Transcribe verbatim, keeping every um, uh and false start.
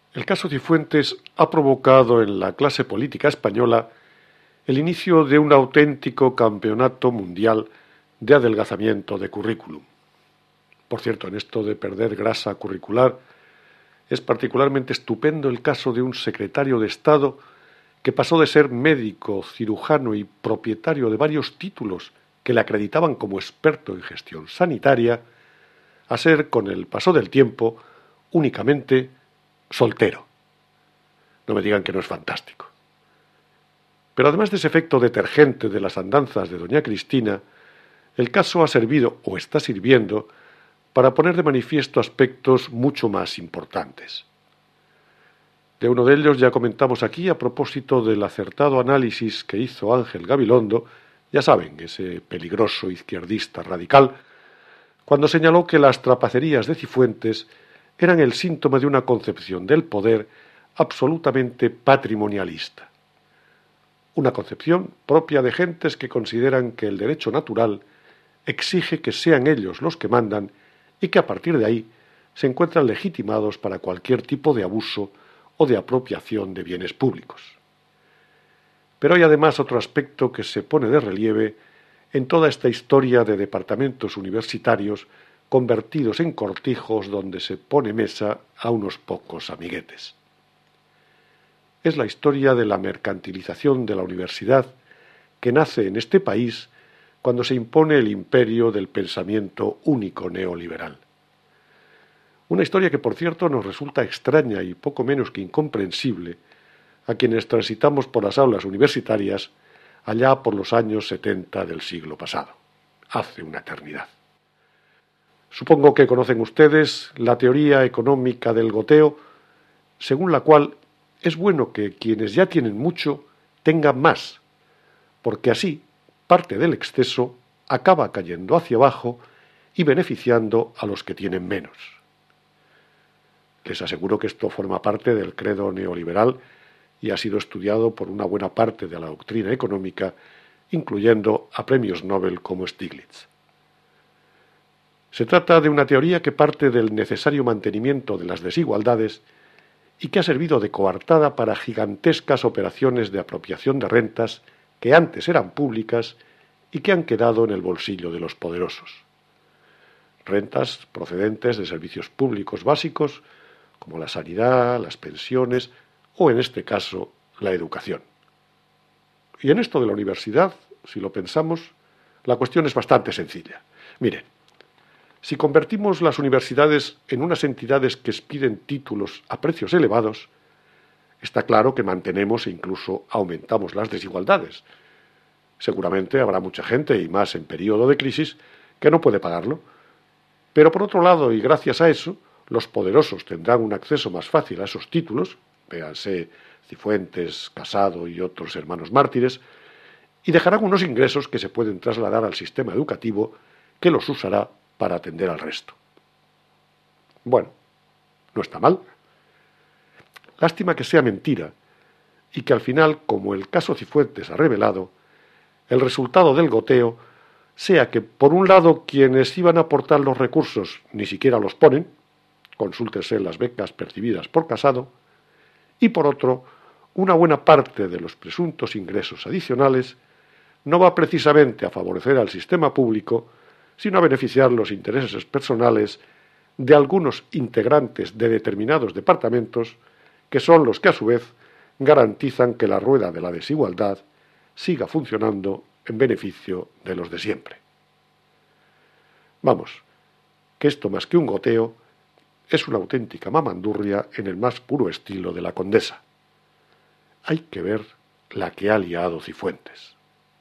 El caso Cifuentes ha provocado en la clase política española el inicio de un auténtico campeonato mundial de adelgazamiento de currículum. Por cierto, en esto de perder grasa curricular, es particularmente estupendo el caso de un secretario de Estado que pasó de ser médico, cirujano y propietario de varios títulos que le acreditaban como experto en gestión sanitaria, a ser, con el paso del tiempo, únicamente soltero. No me digan que no es fantástico. Pero además de ese efecto detergente de las andanzas de doña Cristina, el caso ha servido, o está sirviendo, para poner de manifiesto aspectos mucho más importantes. De uno de ellos ya comentamos aquí a propósito del acertado análisis que hizo Ángel Gabilondo, ya saben, ese peligroso izquierdista radical, cuando señaló que las trapacerías de Cifuentes eran el síntoma de una concepción del poder absolutamente patrimonialista. Una concepción propia de gentes que consideran que el derecho natural exige que sean ellos los que mandan y que a partir de ahí se encuentran legitimados para cualquier tipo de abuso o de apropiación de bienes públicos. Pero hay además otro aspecto que se pone de relieve en toda esta historia de departamentos universitarios convertidos en cortijos donde se pone mesa a unos pocos amiguetes. Es la historia de la mercantilización de la universidad que nace en este país cuando se impone el imperio del pensamiento único neoliberal. Una historia que, por cierto, nos resulta extraña y poco menos que incomprensible a quienes transitamos por las aulas universitarias allá por los años setenta del siglo pasado, hace una eternidad. Supongo que conocen ustedes la teoría económica del goteo, según la cual es bueno que quienes ya tienen mucho tengan más, porque así parte del exceso acaba cayendo hacia abajo y beneficiando a los que tienen menos. Les aseguro que esto forma parte del credo neoliberal y ha sido estudiado por una buena parte de la doctrina económica, incluyendo a premios Nobel como Stiglitz. Se trata de una teoría que parte del necesario mantenimiento de las desigualdades y que ha servido de coartada para gigantescas operaciones de apropiación de rentas que antes eran públicas y que han quedado en el bolsillo de los poderosos. Rentas procedentes de servicios públicos básicos como la sanidad, las pensiones o, en este caso, la educación. Y en esto de la universidad, si lo pensamos, la cuestión es bastante sencilla. Miren, si convertimos las universidades en unas entidades que expiden títulos a precios elevados, está claro que mantenemos e incluso aumentamos las desigualdades. Seguramente habrá mucha gente, y más en periodo de crisis, que no puede pagarlo. Pero por otro lado, y gracias a eso, los poderosos tendrán un acceso más fácil a esos títulos, véanse Cifuentes, Casado y otros hermanos mártires, y dejarán unos ingresos que se pueden trasladar al sistema educativo que los usará para atender al resto. Bueno, no está mal. Lástima que sea mentira y que al final, como el caso Cifuentes ha revelado, el resultado del goteo sea que, por un lado, quienes iban a aportar los recursos ni siquiera los ponen, consúltese las becas percibidas por Casado, y por otro, una buena parte de los presuntos ingresos adicionales no va precisamente a favorecer al sistema público, sino a beneficiar los intereses personales de algunos integrantes de determinados departamentos, que son los que a su vez garantizan que la rueda de la desigualdad siga funcionando en beneficio de los de siempre. Vamos, que esto más que un goteo es una auténtica mamandurria en el más puro estilo de la Condesa. Hay que ver la que ha liado Cifuentes.